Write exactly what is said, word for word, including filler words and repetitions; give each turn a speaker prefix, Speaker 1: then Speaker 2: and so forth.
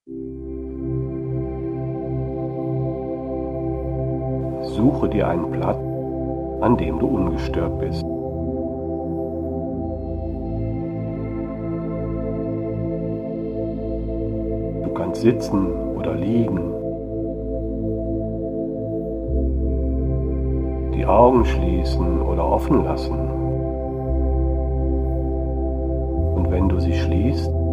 Speaker 1: Suche dir einen Platz, an dem du ungestört bist. Du kannst sitzen oder liegen, die Augen schließen oder offen lassen. Und wenn du sie schließt,